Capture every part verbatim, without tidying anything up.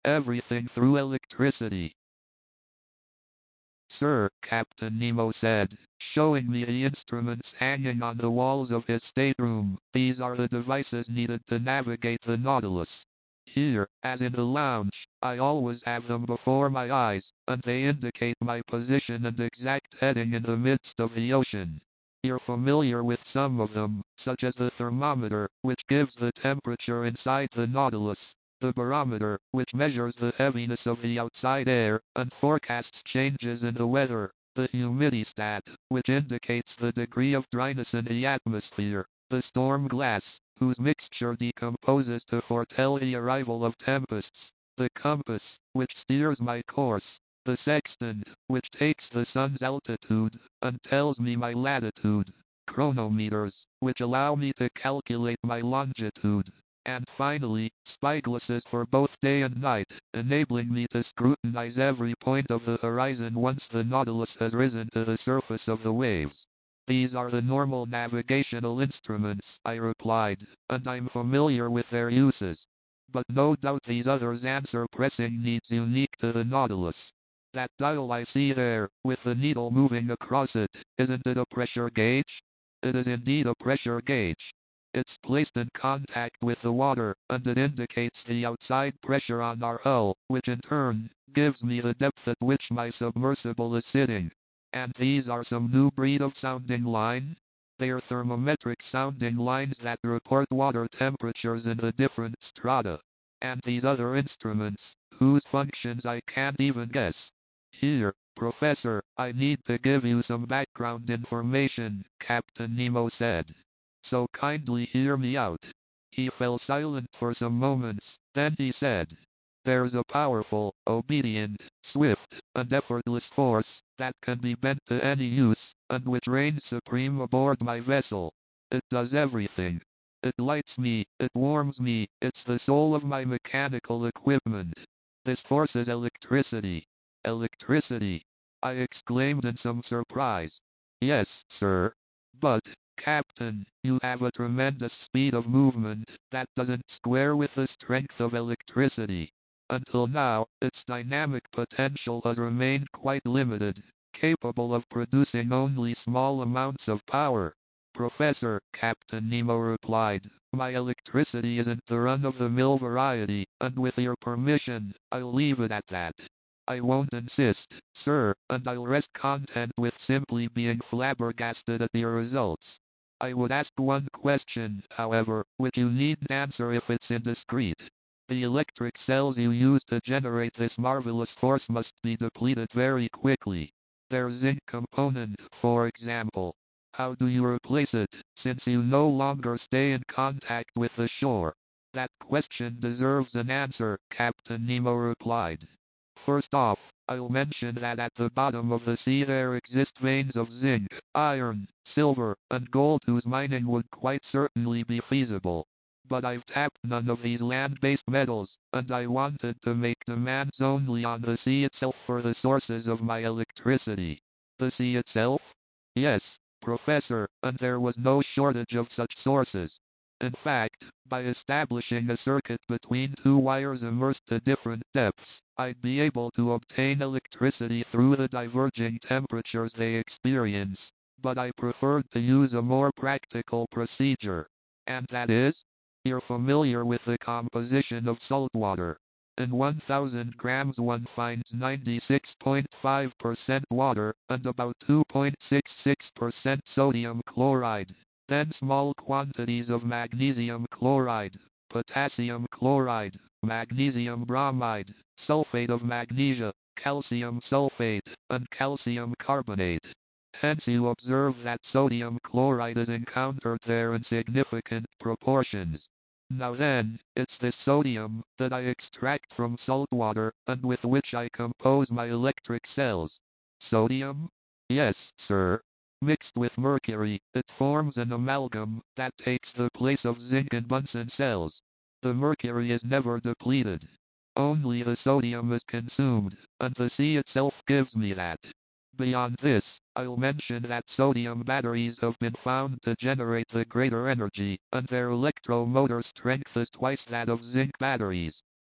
Everything through electricity. Sir, Captain Nemo said, showing me the instruments hanging on the walls of his stateroom. These are the devices needed to navigate the Nautilus. Here, as in the lounge, I always have them before my eyes, and they indicate my position and exact heading in the midst of the ocean. You're familiar with some of them, such as the thermometer, which gives the temperature inside the Nautilus, the barometer, which measures the heaviness of the outside air, and forecasts changes in the weather, the humidistat, which indicates the degree of dryness in the atmosphere, the storm glass, whose mixture decomposes to foretell the arrival of tempests, the compass, which steers my course, the sextant, which takes the sun's altitude, and tells me my latitude, chronometers, which allow me to calculate my longitude, and finally, spyglasses for both day and night, enabling me to scrutinize every point of the horizon once the Nautilus has risen to the surface of the waves. These are the normal navigational instruments, I replied, and I'm familiar with their uses. But no doubt these others answer pressing needs unique to the Nautilus. That dial I see there, with the needle moving across it, isn't it a pressure gauge? It is indeed a pressure gauge. It's placed in contact with the water, and it indicates the outside pressure on our hull, which in turn, gives me the depth at which my submersible is sitting. And these are some new breed of sounding line? They are thermometric sounding lines that report water temperatures in the different strata. And these other instruments, whose functions I can't even guess. Here, Professor, I need to give you some background information, Captain Nemo said. So kindly hear me out. He fell silent for some moments, then he said, there's a powerful, obedient, swift, and effortless force that can be bent to any use, and which reigns supreme aboard my vessel. It does everything. It lights me, it warms me, it's the soul of my mechanical equipment. This force is electricity. Electricity! I exclaimed in some surprise. Yes, sir. But, Captain, you have a tremendous speed of movement that doesn't square with the strength of electricity. Until now, its dynamic potential has remained quite limited, capable of producing only small amounts of power. Professor, Captain Nemo replied, my electricity isn't the run-of-the-mill variety, and with your permission, I'll leave it at that. I won't insist, sir, and I'll rest content with simply being flabbergasted at your results. I would ask one question, however, which you needn't answer if it's indiscreet. The electric cells you use to generate this marvelous force must be depleted very quickly. Their zinc component, for example. How do you replace it, since you no longer stay in contact with the shore? That question deserves an answer, Captain Nemo replied. First off, I'll mention that at the bottom of the sea there exist veins of zinc, iron, silver, and gold whose mining would quite certainly be feasible. But I've tapped none of these land-based metals, and I wanted to make demands only on the sea itself for the sources of my electricity. The sea itself? Yes, Professor, and there was no shortage of such sources. In fact, by establishing a circuit between two wires immersed to different depths, I'd be able to obtain electricity through the diverging temperatures they experience. But I preferred to use a more practical procedure. And that is? You're familiar with the composition of salt water. In one thousand grams one finds ninety-six point five percent water, and about two point six six percent sodium chloride. Then small quantities of magnesium chloride, potassium chloride, magnesium bromide, sulfate of magnesia, calcium sulfate, and calcium carbonate. Hence you observe that sodium chloride is encountered there in significant proportions. Now then, it's this sodium that I extract from salt water, and with which I compose my electric cells. Sodium? Yes, sir. Mixed with mercury, it forms an amalgam that takes the place of zinc in Bunsen cells. The mercury is never depleted. Only the sodium is consumed, and the sea itself gives me that. Beyond this, I'll mention that sodium batteries have been found to generate the greater energy, and their electromotor strength is twice that of zinc batteries.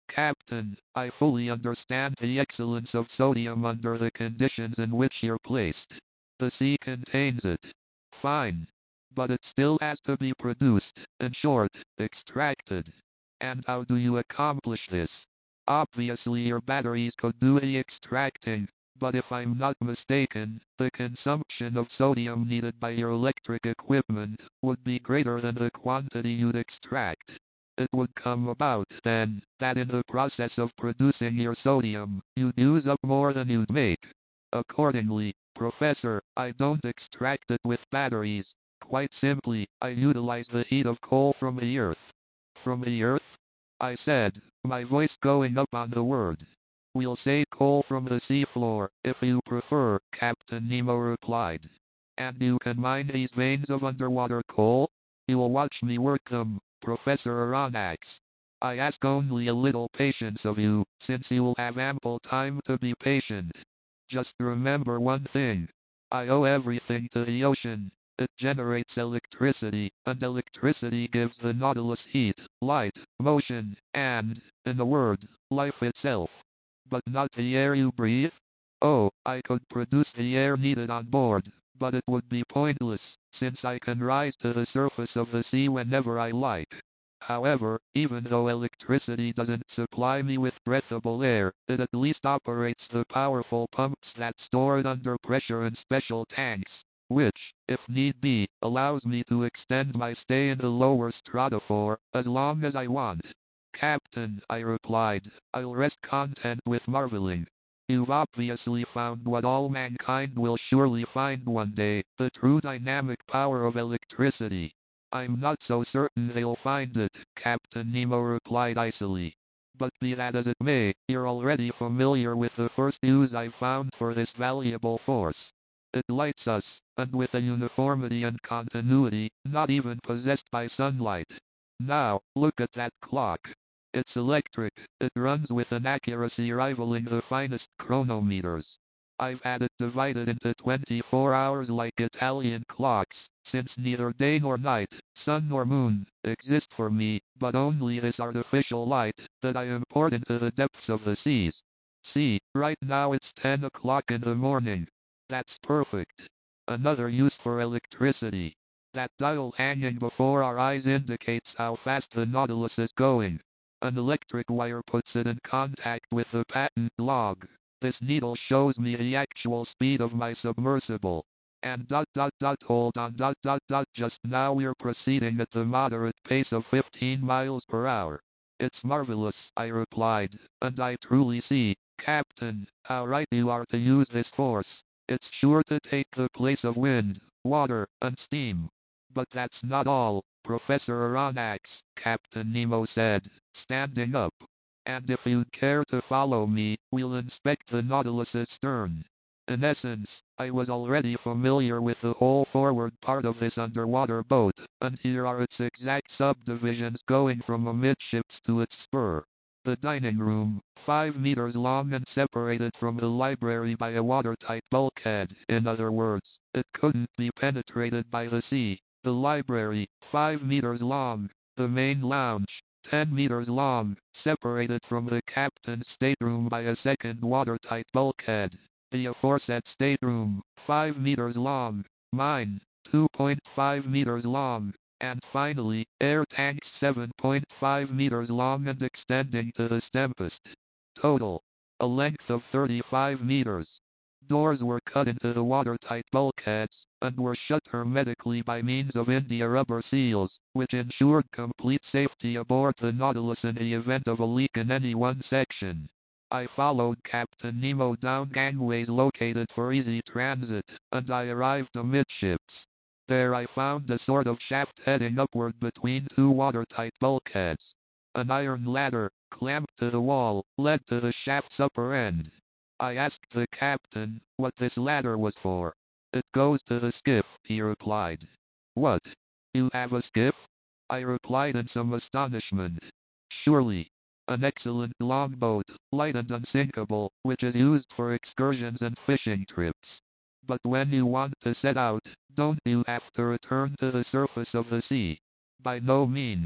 Captain, I fully understand the excellence of sodium under the conditions in which you're placed. The sea contains it. Fine. But it still has to be produced, in short, extracted. And how do you accomplish this? Obviously your batteries could do the extracting, but if I'm not mistaken, the consumption of sodium needed by your electric equipment would be greater than the quantity you'd extract. It would come about, then, that in the process of producing your sodium, you'd use up more than you'd make. Accordingly, Professor, I don't extract it with batteries. Quite simply, I utilize the heat of coal from the earth. From the earth? I said, my voice going up on the word. We'll say coal from the seafloor, if you prefer, Captain Nemo replied. And you can mine these veins of underwater coal? You'll watch me work them, Professor Aronnax. I ask only a little patience of you, since you will have ample time to be patient. Just remember one thing. I owe everything to the ocean. It generates electricity, and electricity gives the Nautilus heat, light, motion, and, in a word, life itself. But not the air you breathe? Oh, I could produce the air needed on board, but it would be pointless, since I can rise to the surface of the sea whenever I like. However, even though electricity doesn't supply me with breathable air, it at least operates the powerful pumps that store it under pressure in special tanks, which, if need be, allows me to extend my stay in the lower stratosphere as long as I want. Captain, I replied, I'll rest content with marveling. You've obviously found what all mankind will surely find one day, the true dynamic power of electricity. I'm not so certain they'll find it, Captain Nemo replied icily. But be that as it may, you're already familiar with the first use I've found for this valuable force. It lights us, and with a uniformity and continuity not even possessed by sunlight. Now, look at that clock. It's electric, it runs with an accuracy rivaling the finest chronometers. I've had it divided into twenty-four hours like Italian clocks, since neither day nor night, sun nor moon, exist for me, but only this artificial light, that I import into the depths of the seas. See, right now it's ten o'clock in the morning. That's perfect. Another use for electricity. That dial hanging before our eyes indicates how fast the Nautilus is going. An electric wire puts it in contact with the patent log. This needle shows me the actual speed of my submersible. And dot dot dot hold on dot dot dot just now we're proceeding at the moderate pace of fifteen miles per hour. It's marvelous, I replied, and I truly see, Captain, how right you are to use this force. It's sure to take the place of wind, water, and steam. But that's not all, Professor Aronnax, Captain Nemo said, standing up. And if you'd care to follow me, we'll inspect the Nautilus's stern. In essence, I was already familiar with the whole forward part of this underwater boat, and here are its exact subdivisions going from amidships to its spur. The dining room, five meters long and separated from the library by a watertight bulkhead. In other words, it couldn't be penetrated by the sea. The library, five meters long. The main lounge, ten meters long, separated from the captain's stateroom by a second watertight bulkhead. The aforesaid stateroom, five meters long. Mine, two point five meters long. And finally, air tanks seven point five meters long and extending to the stempest. Total, a length of thirty-five meters. Doors were cut into the watertight bulkheads, and were shut hermetically by means of India rubber seals, which ensured complete safety aboard the Nautilus in the event of a leak in any one section. I followed Captain Nemo down gangways located for easy transit, and I arrived amidships. There I found a sort of shaft heading upward between two watertight bulkheads. An iron ladder, clamped to the wall, led to the shaft's upper end. I asked the captain what this ladder was for. It goes to the skiff, he replied. What? You have a skiff? I replied in some astonishment. Surely. An excellent longboat, light and unsinkable, which is used for excursions and fishing trips. But when you want to set out, don't you have to return to the surface of the sea? By no means.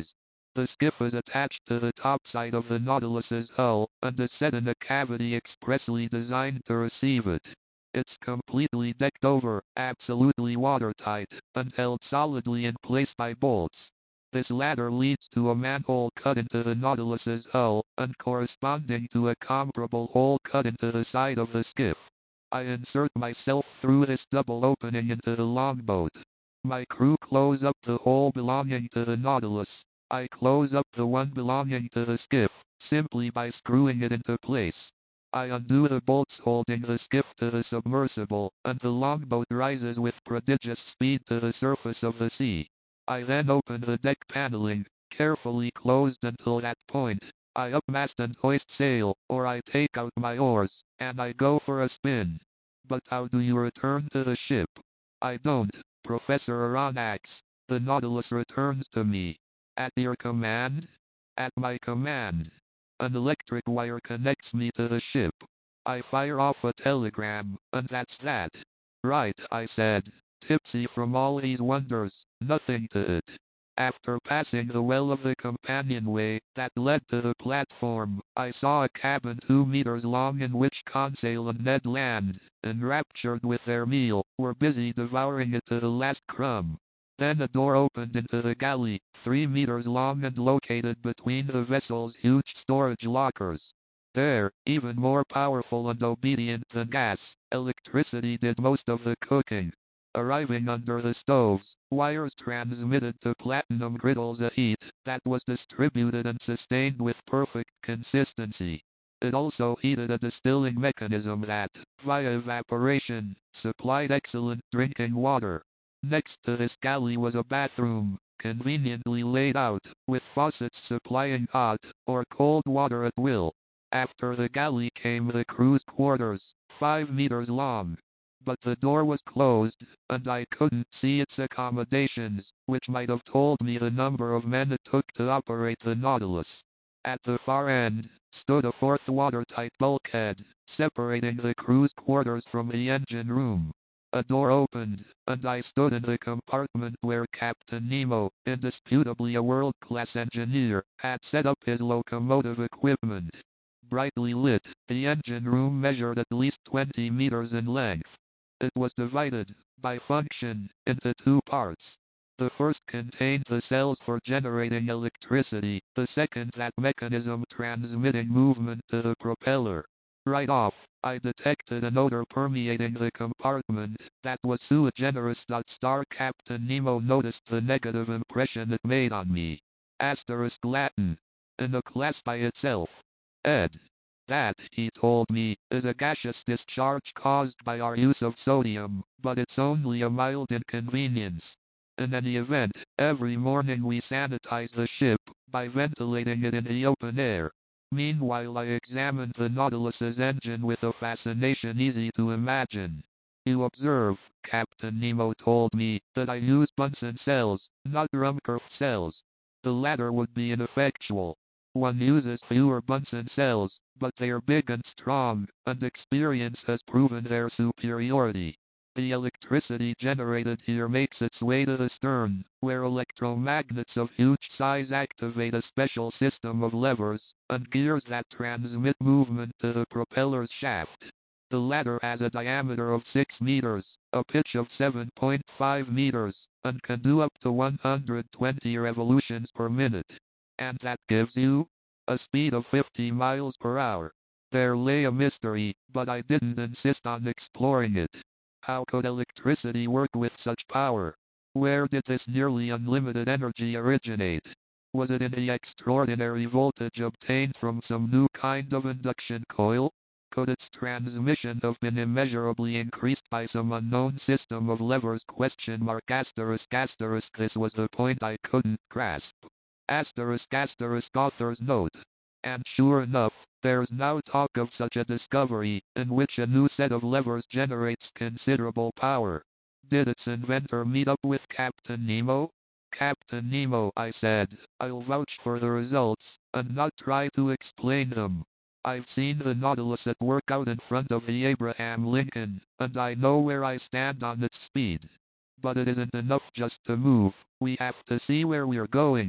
The skiff is attached to the topside of the Nautilus's hull, and is set in a cavity expressly designed to receive it. It's completely decked over, absolutely watertight, and held solidly in place by bolts. This ladder leads to a manhole cut into the Nautilus's hull, and corresponding to a comparable hole cut into the side of the skiff. I insert myself through this double opening into the longboat. My crew close up the hole belonging to the Nautilus. I close up the one belonging to the skiff, simply by screwing it into place. I undo the bolts holding the skiff to the submersible, and the longboat rises with prodigious speed to the surface of the sea. I then open the deck paneling, carefully closed until that point. I upmast and hoist sail, or I take out my oars, and I go for a spin. But how do you return to the ship? I don't, Professor Aronnax. The Nautilus returns to me. At your command? At my command. An electric wire connects me to the ship. I fire off a telegram, and that's that. Right, I said, tipsy from all these wonders, nothing to it. After passing the well of the companionway that led to the platform, I saw a cabin two meters long in which Conseil and Ned Land, enraptured with their meal, were busy devouring it to the last crumb. Then a door opened into the galley, three meters long and located between the vessel's huge storage lockers. There, even more powerful and obedient than gas, electricity did most of the cooking. Arriving under the stoves, wires transmitted to platinum griddles a heat that was distributed and sustained with perfect consistency. It also heated a distilling mechanism that, via evaporation, supplied excellent drinking water. Next to this galley was a bathroom, conveniently laid out, with faucets supplying hot or cold water at will. After the galley came the crew's quarters, five meters long. But the door was closed, and I couldn't see its accommodations, which might have told me the number of men it took to operate the Nautilus. At the far end, stood a fourth watertight bulkhead, separating the crew's quarters from the engine room. A door opened, and I stood in the compartment where Captain Nemo, indisputably a world-class engineer, had set up his locomotive equipment. Brightly lit, the engine room measured at least twenty meters in length. It was divided, by function, into two parts. The first contained the cells for generating electricity, the second that mechanism transmitting movement to the propeller. Right off, I detected an odor permeating the compartment that was sui generis. Star Captain Nemo noticed the negative impression it made on me. Asterisk Latin. In a class by itself. Ed. That, he told me, is a gaseous discharge caused by our use of sodium, but it's only a mild inconvenience. In any event, every morning we sanitize the ship by ventilating it in the open air. Meanwhile I examined the Nautilus's engine with a fascination easy to imagine. You observe, Captain Nemo told me, that I use Bunsen cells, not Ruhmkorff cells. The latter would be ineffectual. One uses fewer Bunsen cells, but they are big and strong, and experience has proven their superiority. The electricity generated here makes its way to the stern, where electromagnets of huge size activate a special system of levers and gears that transmit movement to the propeller's shaft. The latter has a diameter of six meters, a pitch of seven point five meters, and can do up to one hundred twenty revolutions per minute. And that gives you a speed of fifty miles per hour. There lay a mystery, but I didn't insist on exploring it. How could electricity work with such power? Where did this nearly unlimited energy originate? Was it in the extraordinary voltage obtained from some new kind of induction coil? Could its transmission have been immeasurably increased by some unknown system of levers? Question mark asterisk asterisk This was the point I couldn't grasp. Asterisk asterisk author's note. And sure enough, there's now talk of such a discovery, in which a new set of levers generates considerable power. Did its inventor meet up with Captain Nemo? Captain Nemo, I said, I'll vouch for the results, and not try to explain them. I've seen the Nautilus at work out in front of the Abraham Lincoln, and I know where I stand on its speed. But it isn't enough just to move, we have to see where we're going.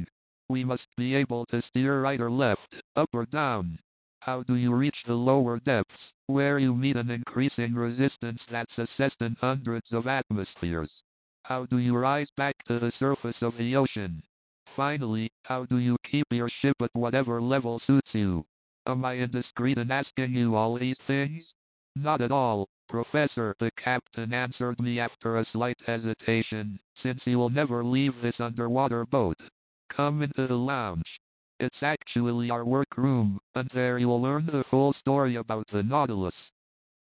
We must be able to steer right or left, up or down. How do you reach the lower depths, where you meet an increasing resistance that's assessed in hundreds of atmospheres? How do you rise back to the surface of the ocean? Finally, how do you keep your ship at whatever level suits you? Am I indiscreet in asking you all these things? Not at all, Professor, the captain answered me after a slight hesitation, since you will never leave this underwater boat. Come into the lounge. It's actually our workroom, and there you'll learn the full story about the Nautilus.